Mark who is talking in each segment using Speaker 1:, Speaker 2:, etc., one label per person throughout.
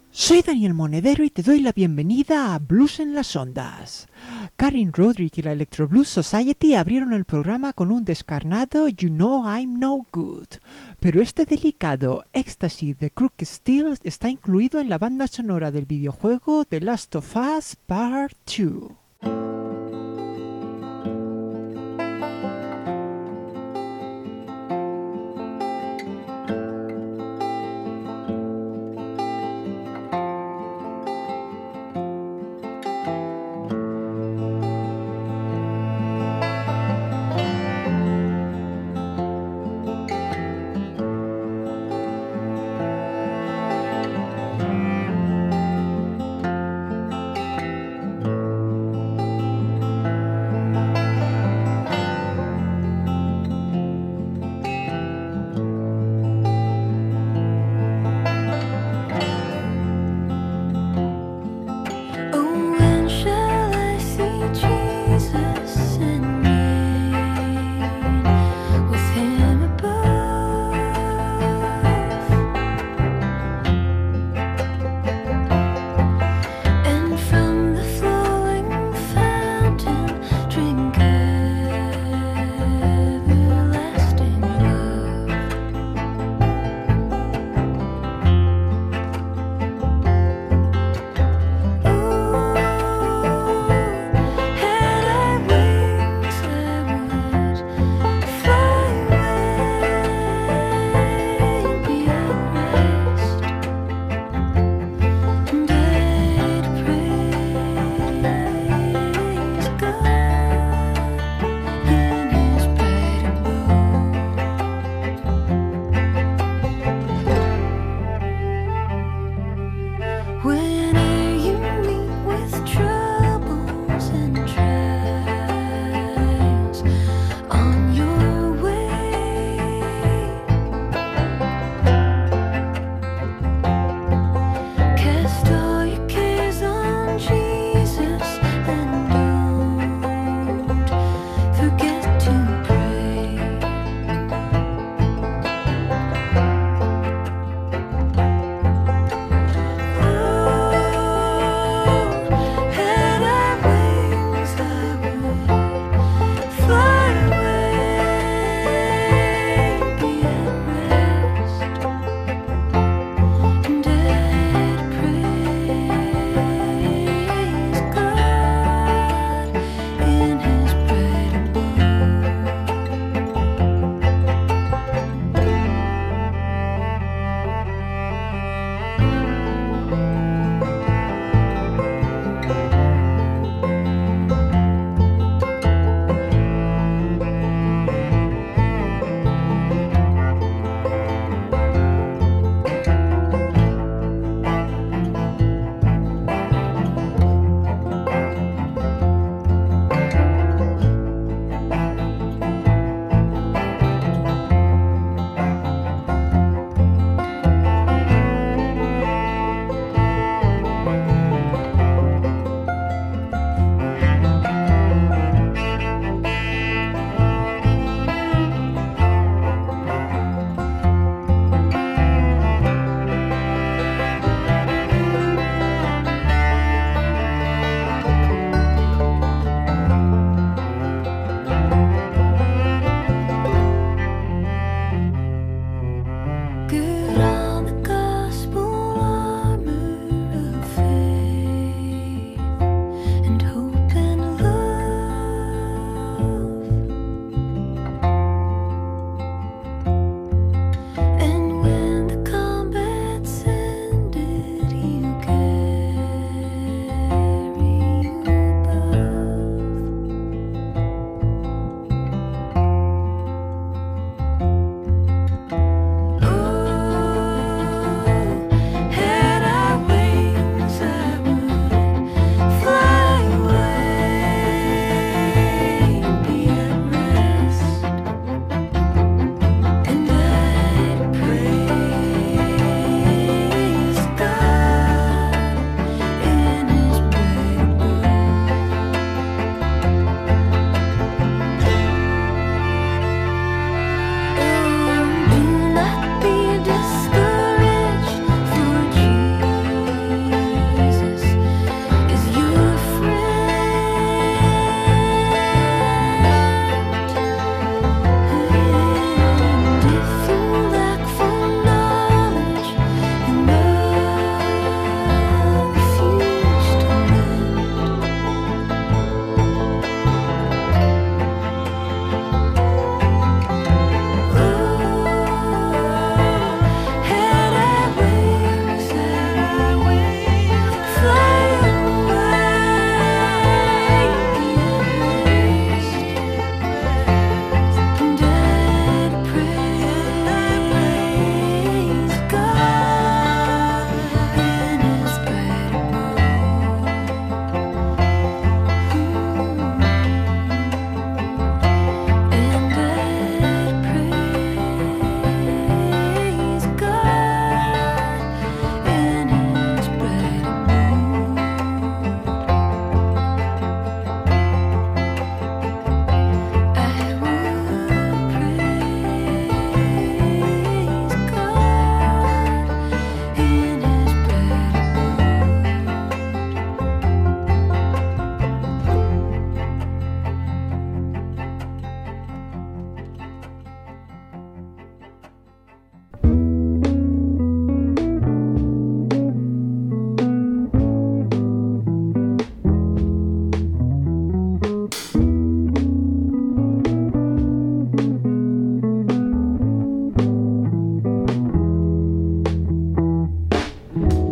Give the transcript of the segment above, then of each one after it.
Speaker 1: Soy Daniel Monedero y te doy la bienvenida a Blues en las Ondas. Karin Roderick y la Electro Blues Society abrieron el programa con un descarnado You Know I'm No Good. Pero este delicado Ecstasy de Crooked Steel está incluido en la banda sonora del videojuego The Last of Us Part 2.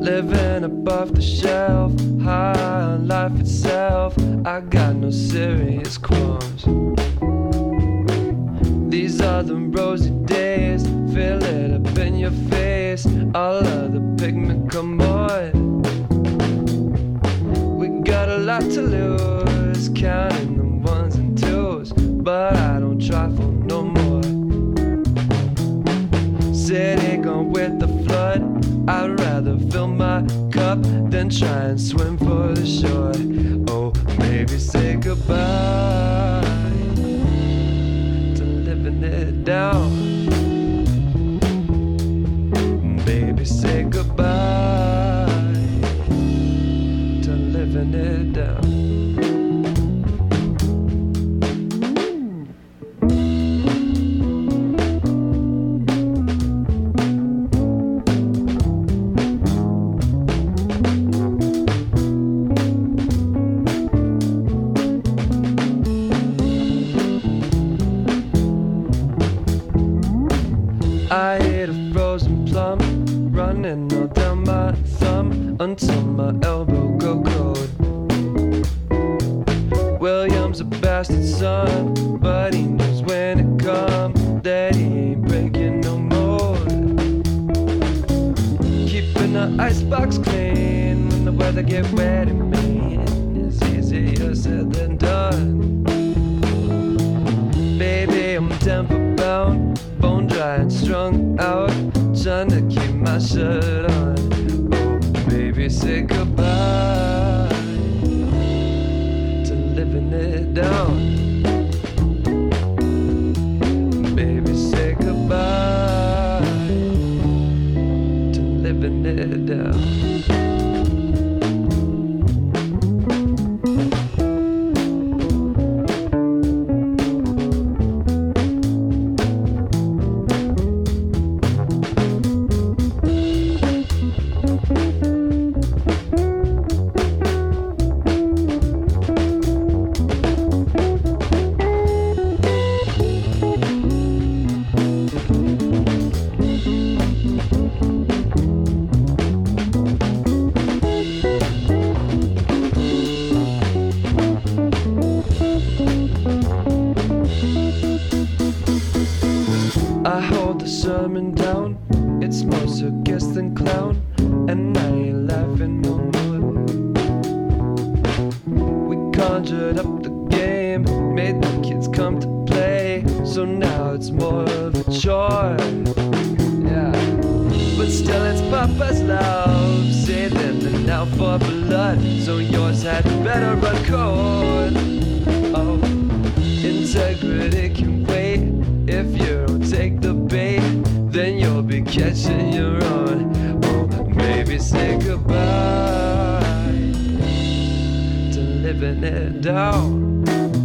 Speaker 2: living above the shelf, high on life itself. I got no serious qualms. These are the rosy days, feel it up in your face. All of the pigment come on. We got a lot to lose, counting the ones and twos, but I don't trifle no more. City gone with the flood, I'd rather fill my cup than try and swim for the shore. Oh, maybe say goodbye to living it down. Baby, say goodbye to living it down. I ate a frozen plum, running all down my thumb until my elbow go cold. William's a bastard son, but he knows when it come that he ain't breaking no mold. Keeping the icebox clean when the weather get wet and mean is easier said than done. Baby, I'm temper bound, bone dry and strung out, trying to keep my shirt on. Oh, baby, say goodbye to living it down. Baby, say goodbye to living it down. I hold the sermon down, it's more circus than clown, and I ain't laughing no more. We conjured up the game, made the kids come to play, so now it's more of a chore. Yeah, but still it's Papa's love, saving the now for blood, so yours had better run cold. Oh, integrity can wait. If you don't take the bait, then you'll be catching your own. Oh, baby, say goodbye to living it down.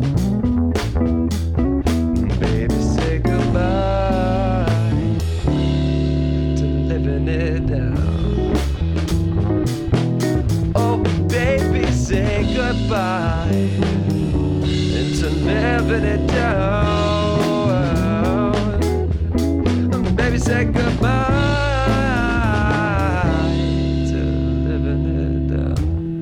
Speaker 2: Baby, say goodbye to living it down. Oh, baby, say goodbye to living it down. Baby, say goodbye to living it down.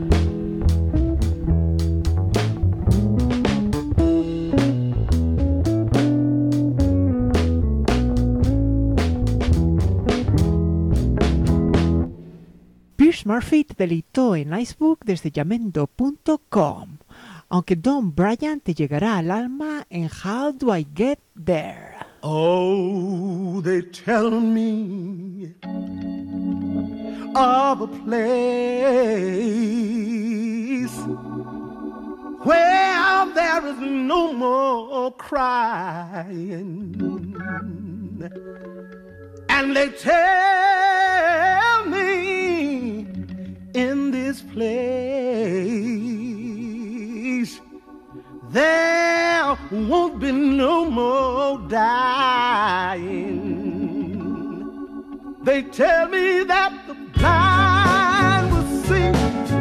Speaker 1: Pierce Murphy te deleitó en Icebook desde Yamendo.com, aunque Don Bryant te llegará al alma en How Do I Get There.
Speaker 3: Oh, they tell me of a place where there is no more crying, and they tell me in this place there won't be no more dying. They tell me that the blind will see,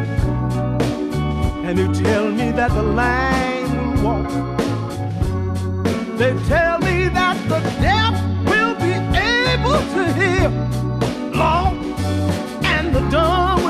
Speaker 3: and they tell me that the lame will walk. They tell me that the deaf will be able to hear, Lord, and the dumb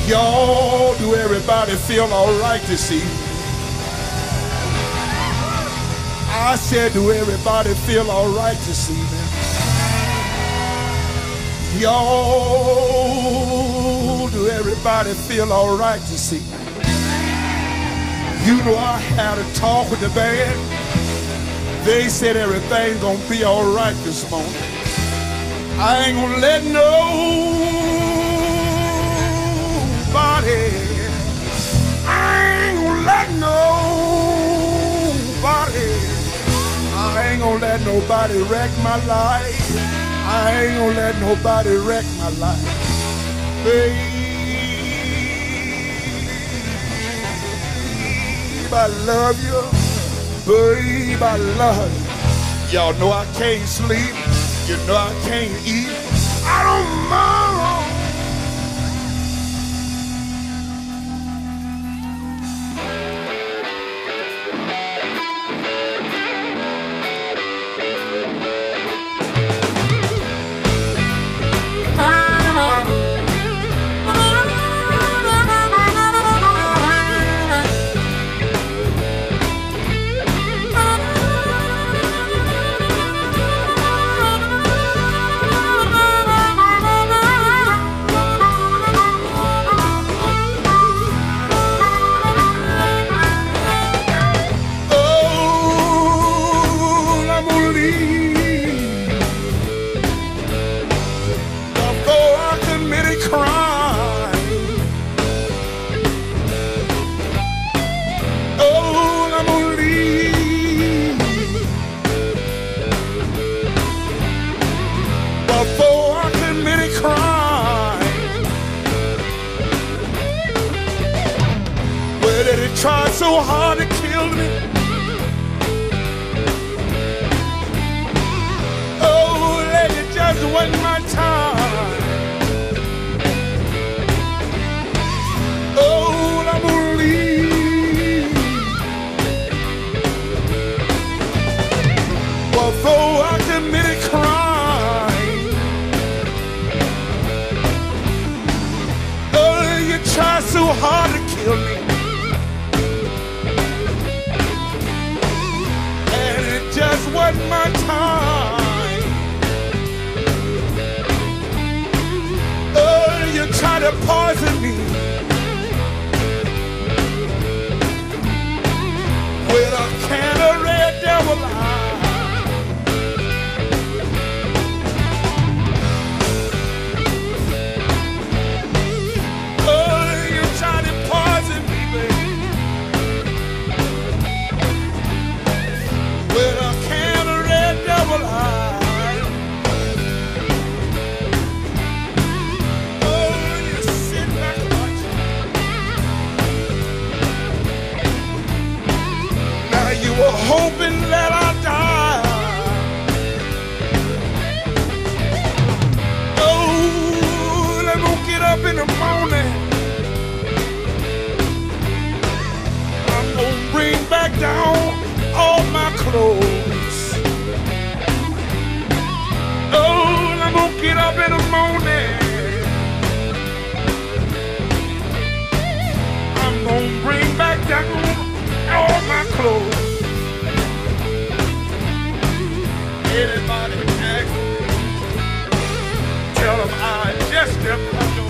Speaker 4: Y'all, do everybody feel all right this evening? I said, do everybody feel all right this evening? Y'all, do everybody feel all right this evening? You know, I had a talk with the band. They said everything's gonna be all right this morning. I ain't gonna let nobody, I ain't gonna let nobody wreck my life. I ain't gonna let nobody wreck my life. Babe, I love you. Babe, I love you. Y'all know I can't sleep. You know I can't eat. I don't mind. Tried so hard to kill me. Oh, lady, just wasn't my time. Oh, I'm gonna leave before I commit a crime. Oh, you tried so hard to kill me. Just wasn't my time. Oh, you try to poison me with a can of red devil eye. Oh, you try to poison me, baby, with a can of red devil eye. Oh, you sit back and watch. Now you were hoping that I'd die. Oh, let me get up in the morning. I'm gonna bring back down all my clothes. Oh, I'm gonna get up in the morning. I'm gonna bring back down all my clothes. Anybody ask me, tell them I just stepped out the door.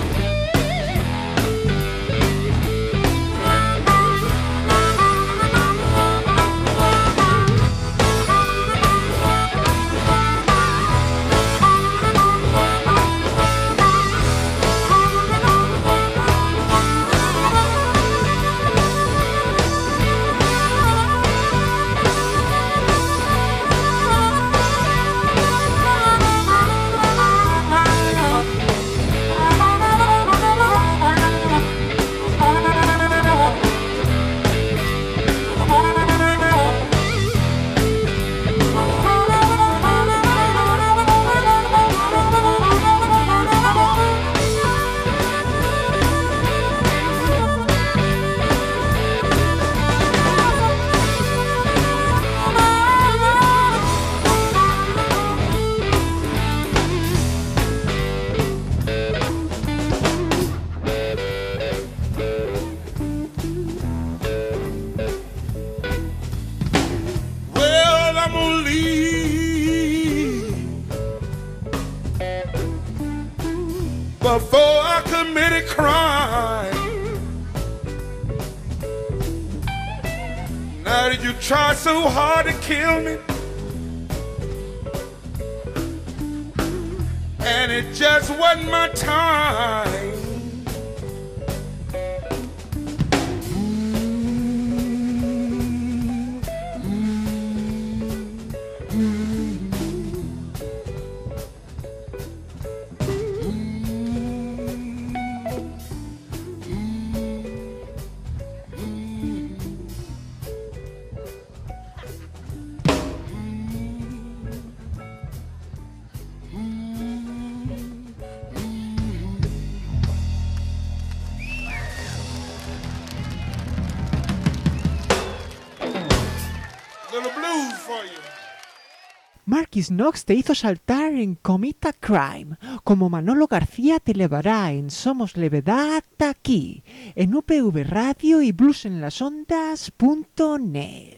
Speaker 4: before I committed crime. Now that you try so hard to kill me, and it just wasn't my time.
Speaker 1: Marquis Knox te hizo saltar en Commit a Crime, como Manolo García te elevará en Somos Levedad aquí, en UPV Radio y bluesenlasondas.net.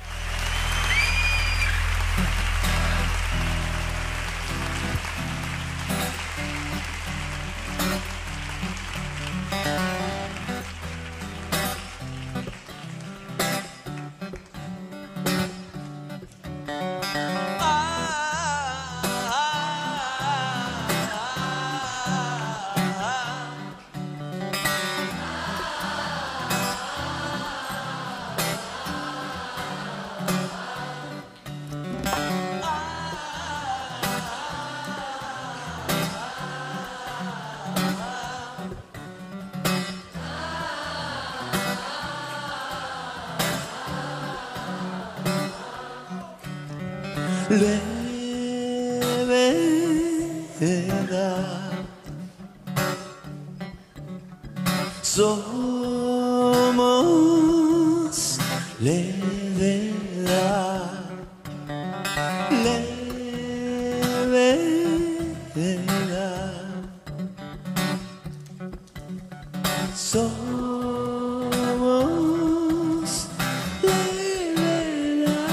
Speaker 5: Levedad, somos levedad, levedad, somos levedad.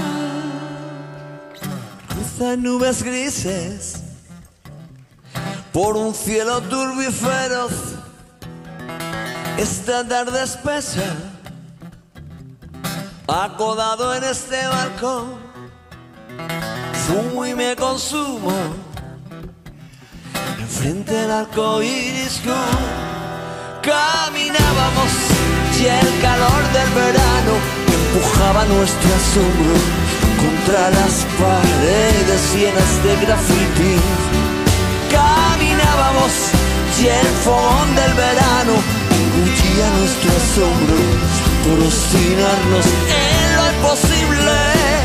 Speaker 5: Cruzan nubes grises por un cielo turbio y feroz. Esta tarde espesa, acodado en este balcón, fumo y me consumo enfrente del arco iris. Caminábamos y el calor del verano empujaba nuestro asombro contra las paredes llenas de graffiti. Caminábamos y el fogón del verano engullía nuestro asombro por obstinarnos en lo imposible.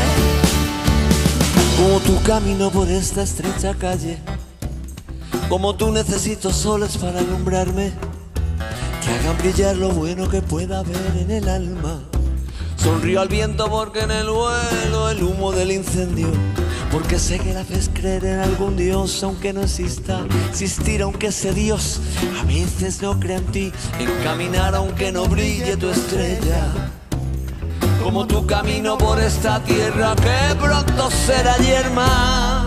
Speaker 5: Como tu camino por esta estrecha calle, como tú necesito soles para alumbrarme, que hagan brillar lo bueno que pueda haber en el alma. Sonrío al viento porque en el vuelo el humo del incendio, porque sé que la haces creer en algún Dios, aunque no exista, existir aunque ese Dios a veces no crea en ti, en caminar aunque no brille tu estrella, como tu camino por esta tierra que pronto será yerma.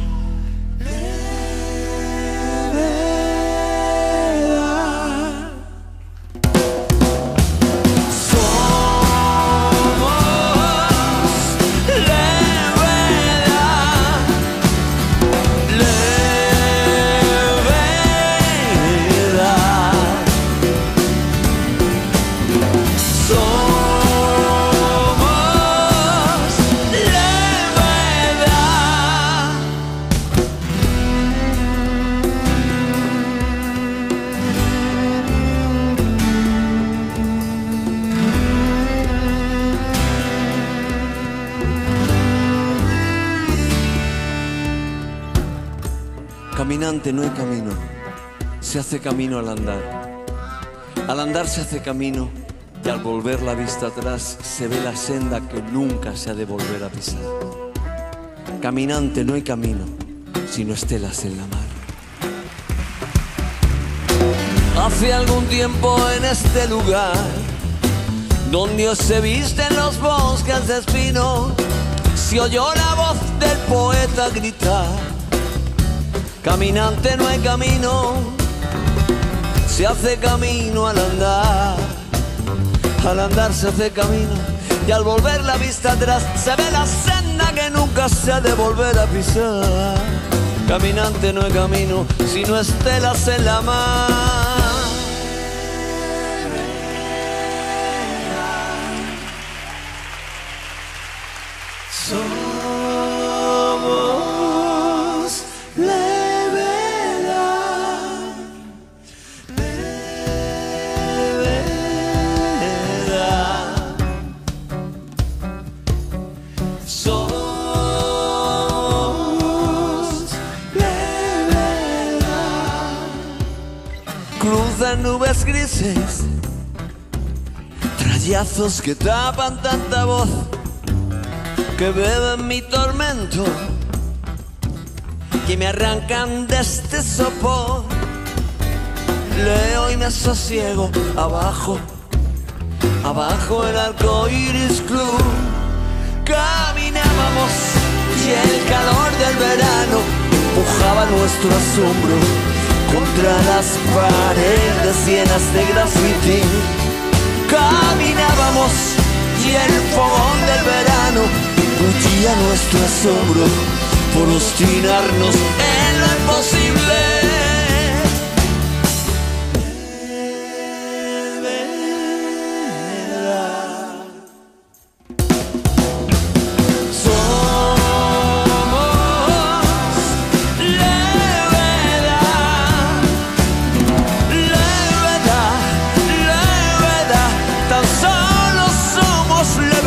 Speaker 5: Caminante, no hay camino, se hace camino al andar. Al andar se hace camino y al volver la vista atrás se ve la senda que nunca se ha de volver a pisar. Caminante, no hay camino, sino estelas en la mar. Hace algún tiempo en este lugar, donde hoy se visten los bosques de espinos, se oyó la voz del poeta gritar: caminante, no hay camino, se hace camino al andar se hace camino, y al volver la vista atrás se ve la senda que nunca se ha de volver a pisar. Caminante no hay camino, sino estelas en la mar. Somos levedad, levedad. Somos levedad. Cruzan nubes grises, trayazos que tapan tanta voz, que beben mi tormento, que me arrancan de este sopor. Leo y me sosiego abajo, abajo el Arcoiris Club. Caminábamos y el calor del verano empujaba nuestro asombro contra las paredes llenas de grafiti. Caminábamos y el fogón del verano bullía nuestro asombro por obstinarnos en lo imposible.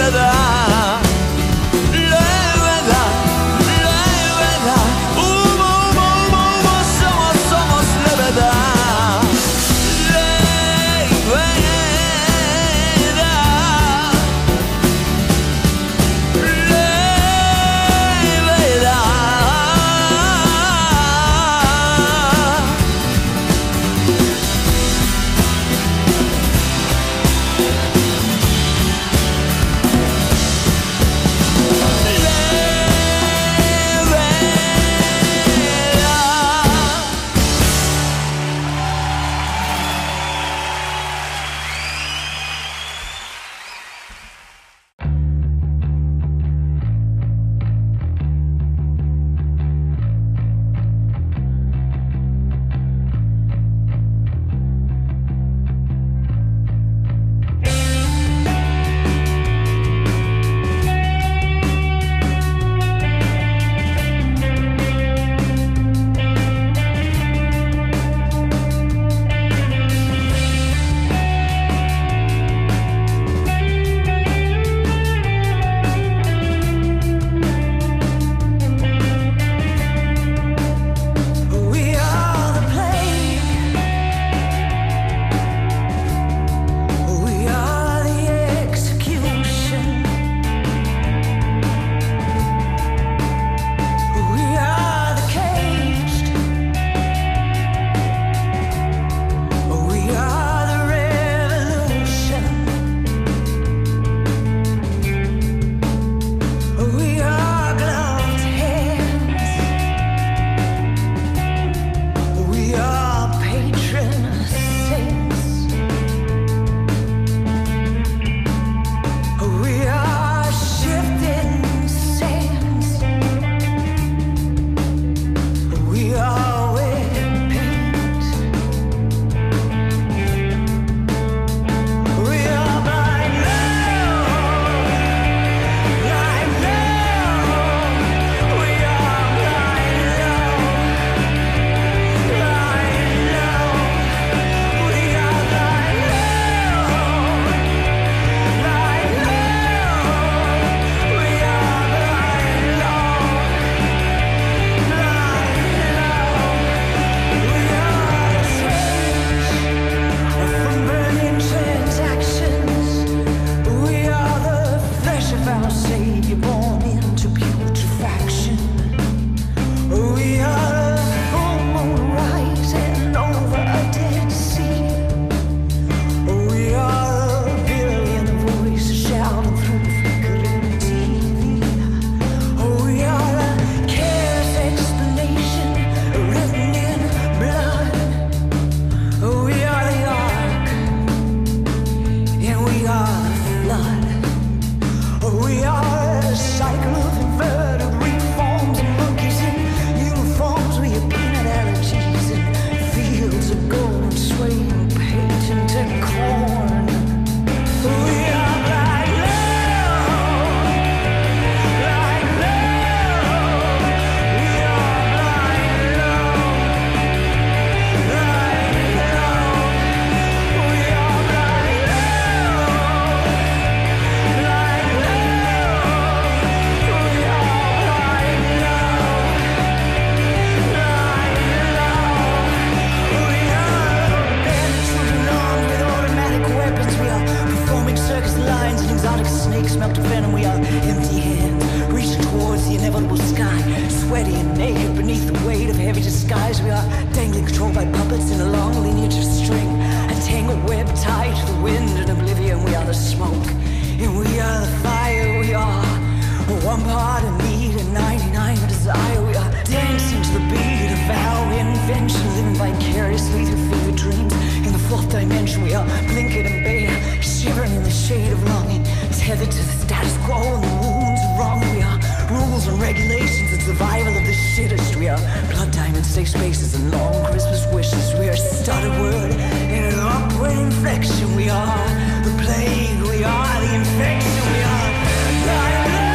Speaker 5: Levedad, levedad, humo
Speaker 6: disguise. We are dangling, controlled by puppets in a long lineage of string. A tangled web tied to the wind and oblivion. We are the smoke, and we are the fire. We are one part of need and 99 of desire. We are dancing to the beat of our invention, living vicariously through fevered dreams. In the fourth dimension, we are blinking and beta, shivering in the shade of longing, tethered to the status quo and the wounds of wrong. We are rules and regulations and survival of the shittest. We are blood diamonds, safe spaces, and long Christmas wishes. We are started word in an upward inflection. We are the plague. We are the infection. We are blind love.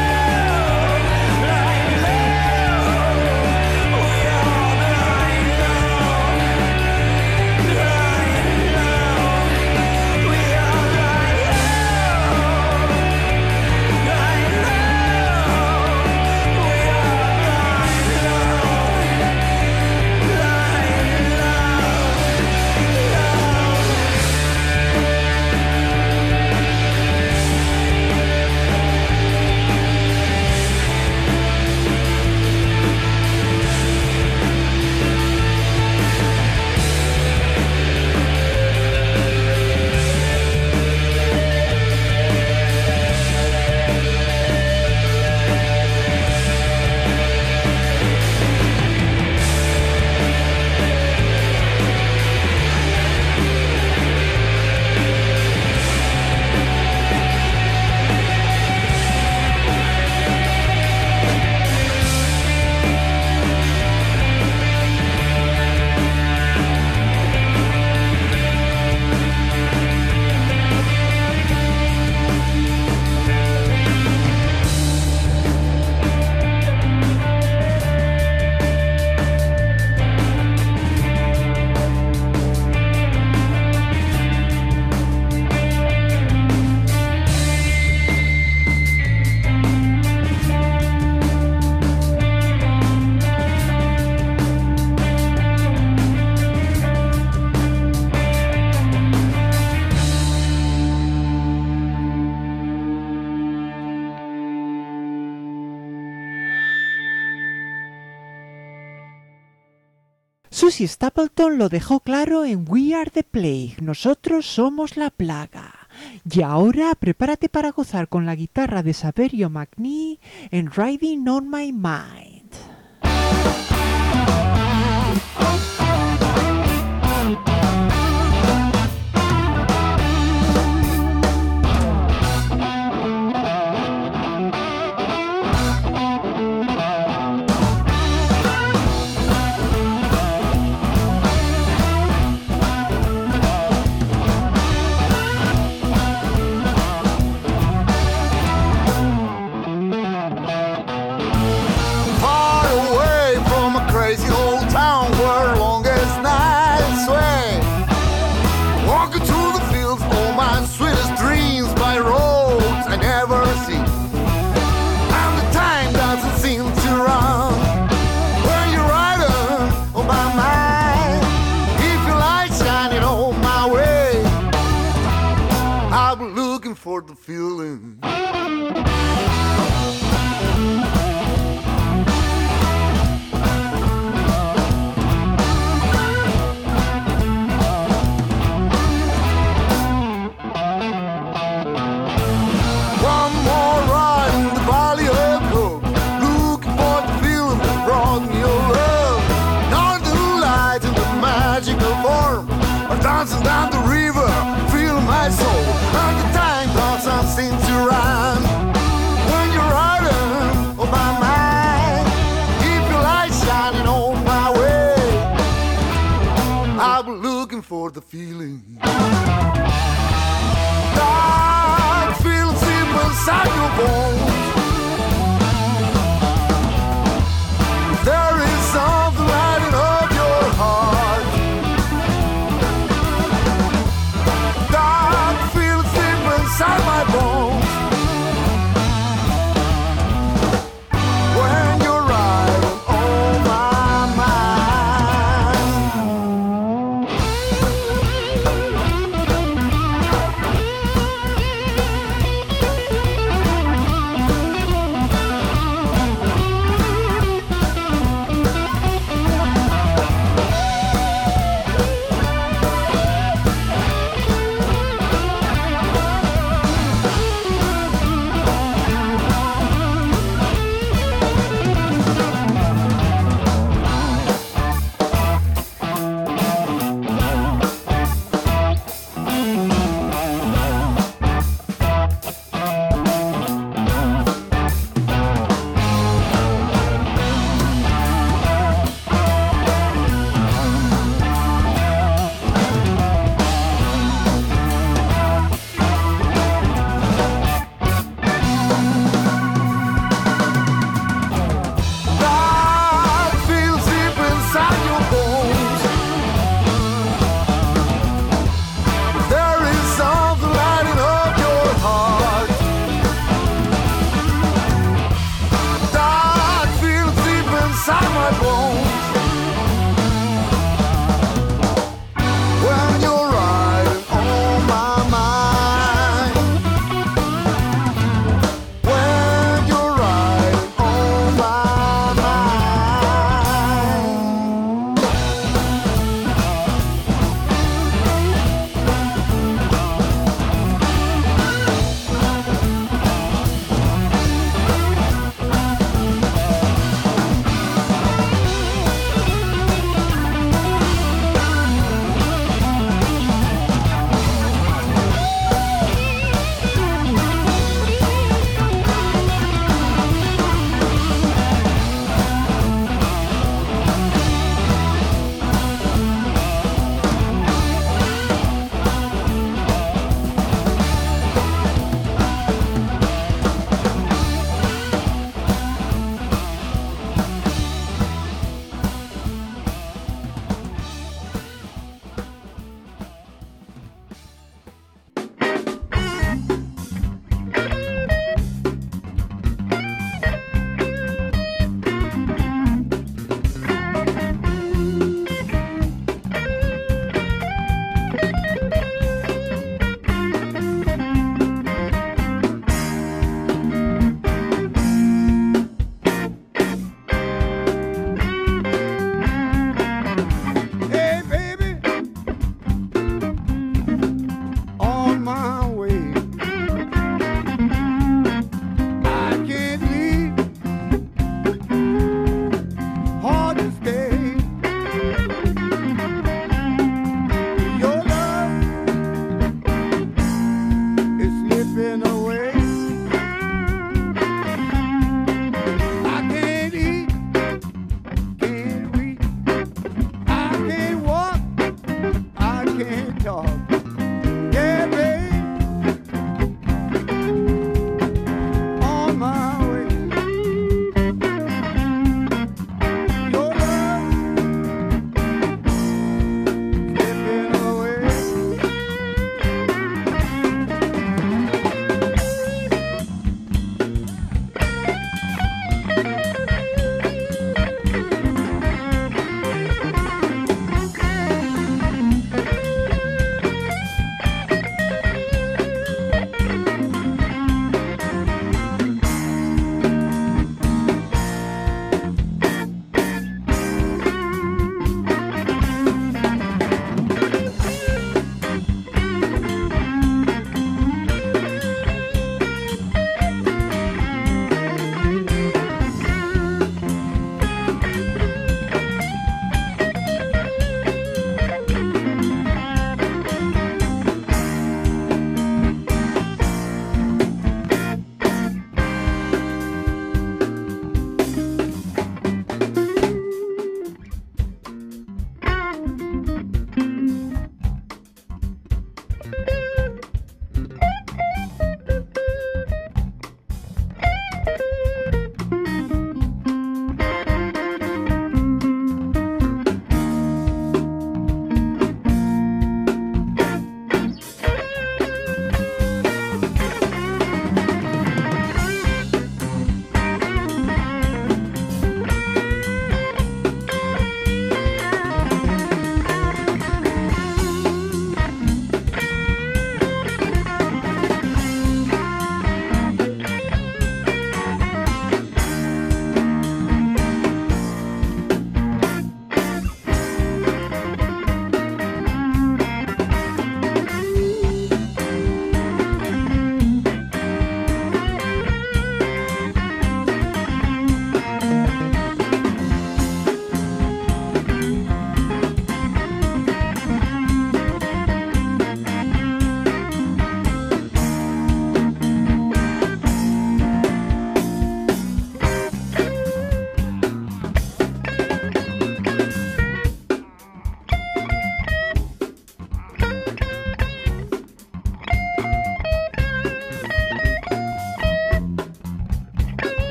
Speaker 1: Susie Stapleton lo dejó claro en We Are the Plague, nosotros somos la plaga. Y ahora prepárate para gozar con la guitarra de Saverio Magni en Riding on My Mind.
Speaker 7: For the feeling. Dancing down the river, feel my soul. And the time doesn't seem to run. When you're riding on my mind, keep your light shining on my way. I've been looking for the feeling. That feeling deep inside your bones. There is something lighting up your heart. Inside my bones, when you're riding on my mind.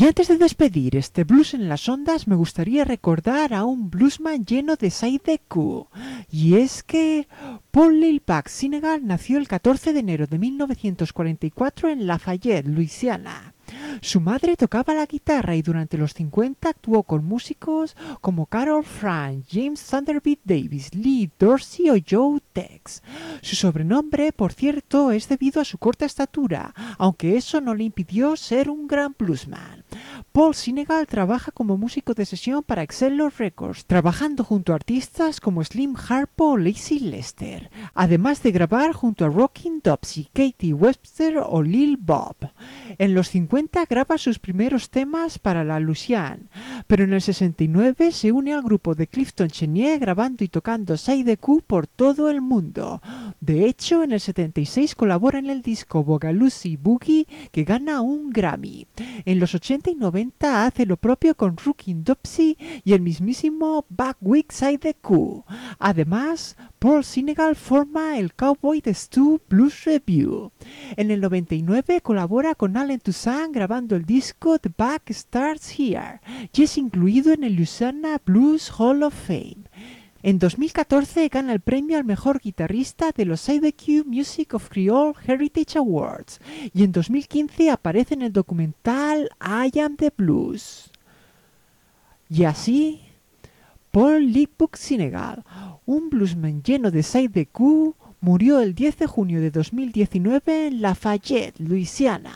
Speaker 1: Y antes de despedir este blues en las ondas, me gustaría recordar a un bluesman lleno de side Q. Y es que Paul Lil Buck Senegal nació el 14 de enero de 1944 en Lafayette, Luisiana. Su madre tocaba la guitarra y durante los 50 actuó con músicos como Carol Frank, James Thunderbird Davis, Lee Dorsey o Joe Tex. Su sobrenombre, por cierto, es debido a su corta estatura, aunque eso no le impidió ser un gran bluesman. Paul Senegal trabaja como músico de sesión para Excelsior Records, trabajando junto a artistas como Slim Harpo o Lazy Lester, además de grabar junto a Rockin' Dopsy, Katie Webster o Lil Bob. En los 50 graba sus primeros temas para la Lucian, pero en el 69 se une al grupo de Clifton Chenier grabando y tocando side Q por todo el mundo. De hecho, en el 76 colabora en el disco Bogalucy Boogie, que gana un Grammy. En los 80 y 90 hace lo propio con Rockin' Dopsy y el mismísimo Buckwheat side Q. Además, Paul Senegal forma el Cowboy de Stu Blues Review. En el 99 colabora con Allen Toussaint grabando el disco The Buck Starts Here y es incluido en el Louisiana Blues Hall of Fame. En 2014 gana el premio al mejor guitarrista de los SideQ Music of Creole Heritage Awards y en 2015 aparece en el documental I Am the Blues. Y así, Paul Lil Buck Senegal, un bluesman lleno de SideQ, murió el 10 de junio de 2019 en Lafayette, Luisiana.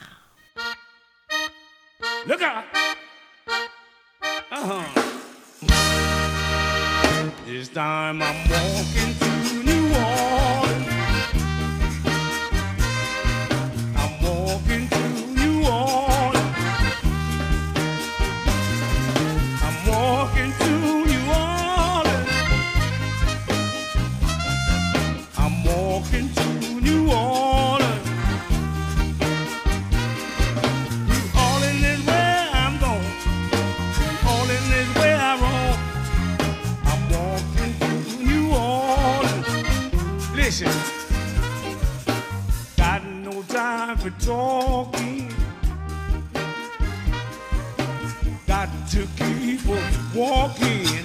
Speaker 3: Look out! This time I'm walking to New Orleans. I'm walking to New Orleans. I'm walking to New Orleans. I'm walking to New Orleans. New Orleans is where I'm going. New Orleans is where I roam. I'm walking to New Orleans. Listen, got no time for talking. Got to keep on walking.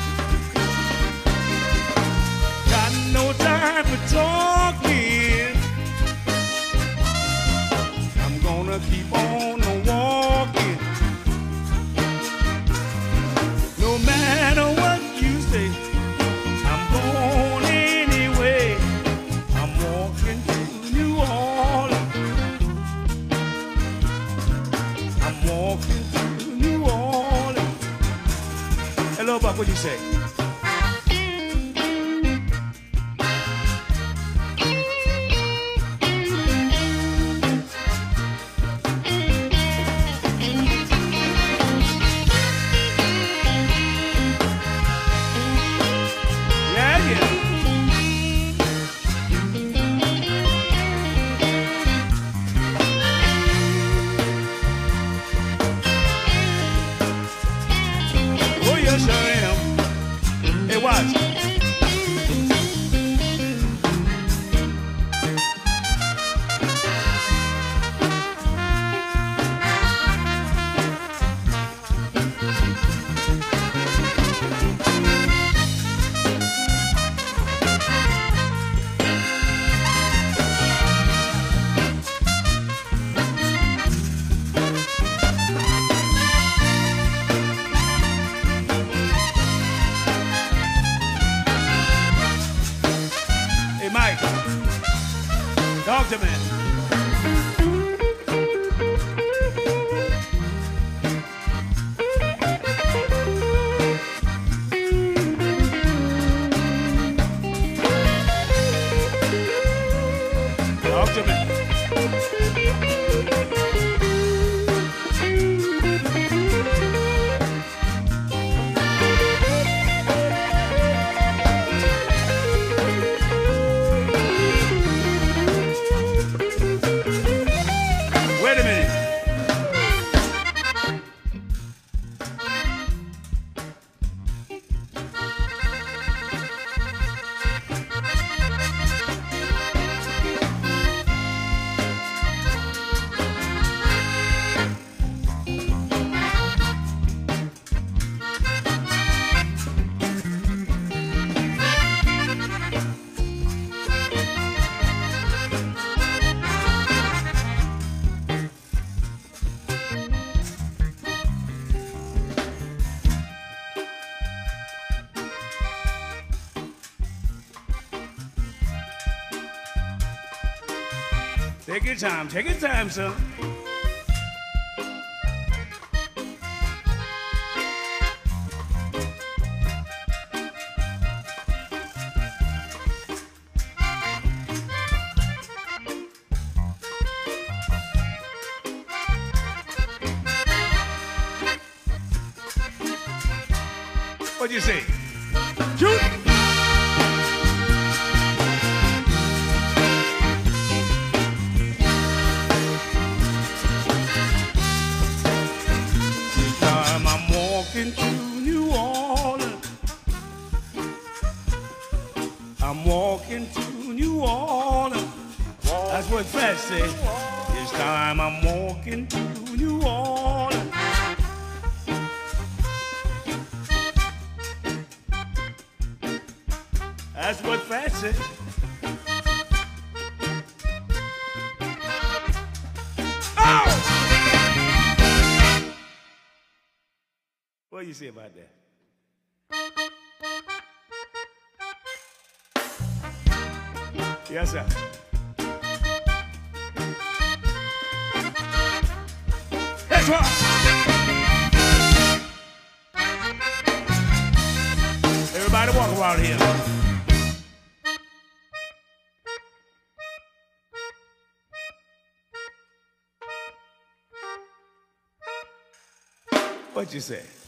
Speaker 3: Got no time for talking. I'm gonna keep on walking. No matter what you say, I'm going anyway. I'm walking to New Orleans. I'm walking to New Orleans. Hello, Buck, what you say? Yeah, yeah. Oh, yes, I am. Hey, watch. Hey, Mike, talk to me. Talk to me. Take your time, son. What'd you say? Shoot! This time I'm walking to New Orleans. I'm walking to New Orleans. That's what Fat said. This time I'm walking to New Orleans. That's what Fat said. Oh! What do you say about that? Yes, sir. That's right. Everybody walk around here. What you say?